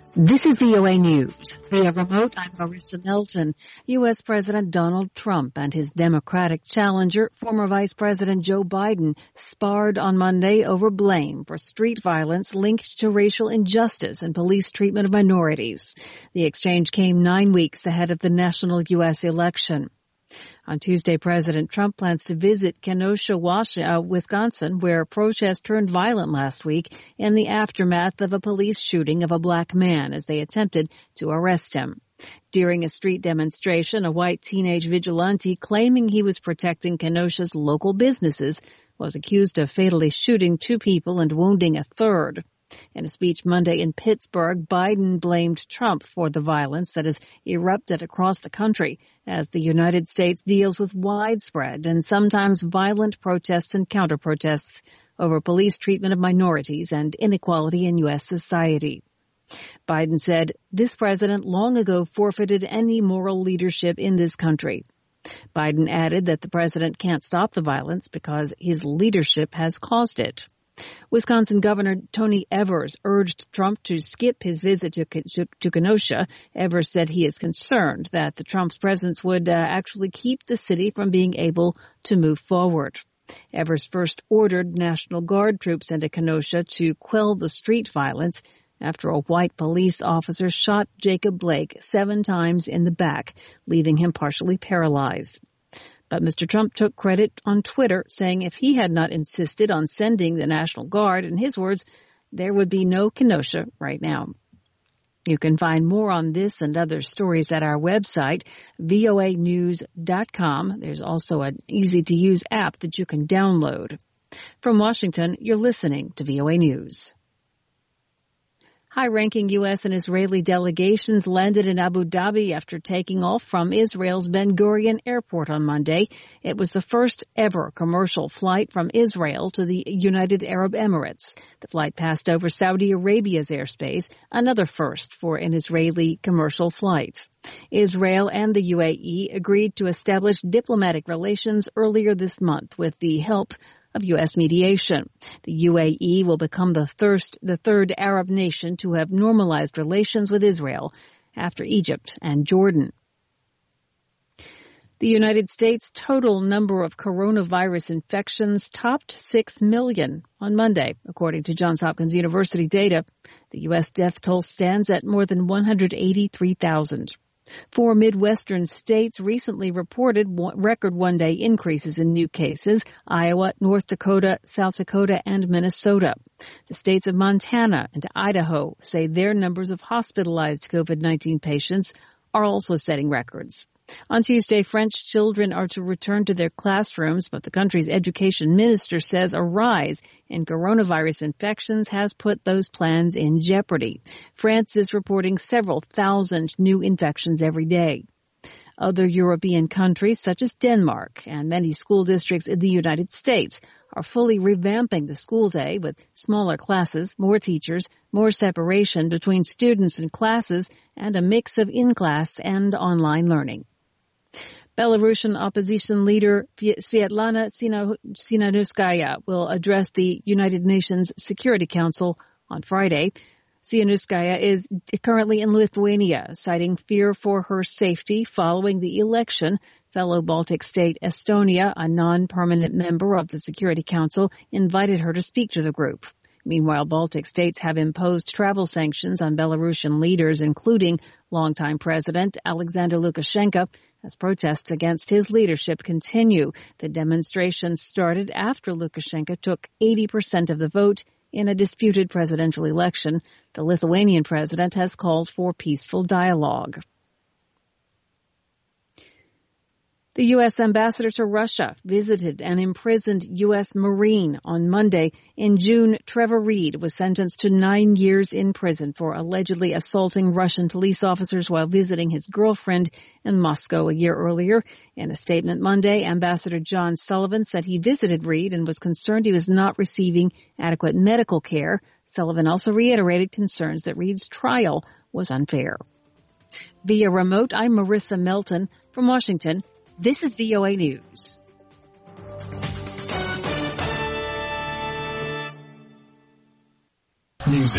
This is VOA News. Via remote, I'm Marissa Melton. U.S. President Donald Trump and his Democratic challenger, former Vice President Joe Biden, sparred on Monday over blame for street violence linked to racial injustice and police treatment of minorities. The exchange came 9 weeks ahead of the national U.S. election. On Tuesday, President Trump plans to visit Kenosha, Wisconsin, where protests turned violent last week in the aftermath of a police shooting of a black man as they attempted to arrest him. During a street demonstration, a white teenage vigilante claiming he was protecting Kenosha's local businesses was accused of fatally shooting 2 people and wounding a third. In a speech Monday in Pittsburgh, Biden blamed Trump for the violence that has erupted across the country as the United States deals with widespread and sometimes violent protests and counter-protests over police treatment of minorities and inequality in U.S. society. Biden said, "This president long ago forfeited any moral leadership in this country." Biden added that the president can't stop the violence because his leadership has caused it. Wisconsin Governor Tony Evers urged Trump to skip his visit to Kenosha. Evers said he is concerned that the Trump's presence would actually keep the city from being able to move forward. Evers first ordered National Guard troops into Kenosha to quell the street violence after a white police officer shot Jacob Blake 7 times in the back, leaving him partially paralyzed. But Mr. Trump took credit on Twitter, saying if he had not insisted on sending the National Guard, in his words, there would be no Kenosha right now. You can find more on this and other stories at our website, voanews.com. There's also an easy-to-use app that you can download. From Washington, you're listening to VOA News. High-ranking U.S. and Israeli delegations landed in Abu Dhabi after taking off from Israel's Ben Gurion Airport on Monday. It was the first ever commercial flight from Israel to the United Arab Emirates. The flight passed over Saudi Arabia's airspace, another first for an Israeli commercial flight. Israel and the UAE agreed to establish diplomatic relations earlier this month with the help of U.S. mediation. The UAE will become the third Arab nation to have normalized relations with Israel after Egypt and Jordan. The United States' total number of coronavirus infections topped 6 million on Monday, according to Johns Hopkins University data. The U.S. death toll stands at more than 183,000. 4 Midwestern states recently reported record one-day increases in new cases: Iowa, North Dakota, South Dakota, and Minnesota. The states of Montana and Idaho say their numbers of hospitalized COVID-19 patients are also setting records. On Tuesday, French children are to return to their classrooms, but the country's education minister says a rise in coronavirus infections has put those plans in jeopardy. France is reporting several thousand new infections every day. Other European countries, such as Denmark and many school districts in the United States, are fully revamping the school day with smaller classes, more teachers, more separation between students and classes, and a mix of in-class and online learning. Belarusian opposition leader Svetlana Tsikhanouskaya will address the United Nations Security Council on Friday. Tsikhanouskaya is currently in Lithuania, citing fear for her safety following the election. Fellow Baltic state Estonia, a non-permanent member of the Security Council, invited her to speak to the group. Meanwhile, Baltic states have imposed travel sanctions on Belarusian leaders, including longtime President Alexander Lukashenko, as protests against his leadership continue. The demonstrations started after Lukashenko took 80% of the vote in a disputed presidential election. The Lithuanian president has called for peaceful dialogue. The U.S. ambassador to Russia visited an imprisoned U.S. Marine on Monday. In June, Trevor Reed was sentenced to 9 years in prison for allegedly assaulting Russian police officers while visiting his girlfriend in Moscow a year earlier. In a statement Monday, Ambassador John Sullivan said he visited Reed and was concerned he was not receiving adequate medical care. Sullivan also reiterated concerns that Reed's trial was unfair. Via remote, I'm Marissa Melton from Washington. This is VOA News.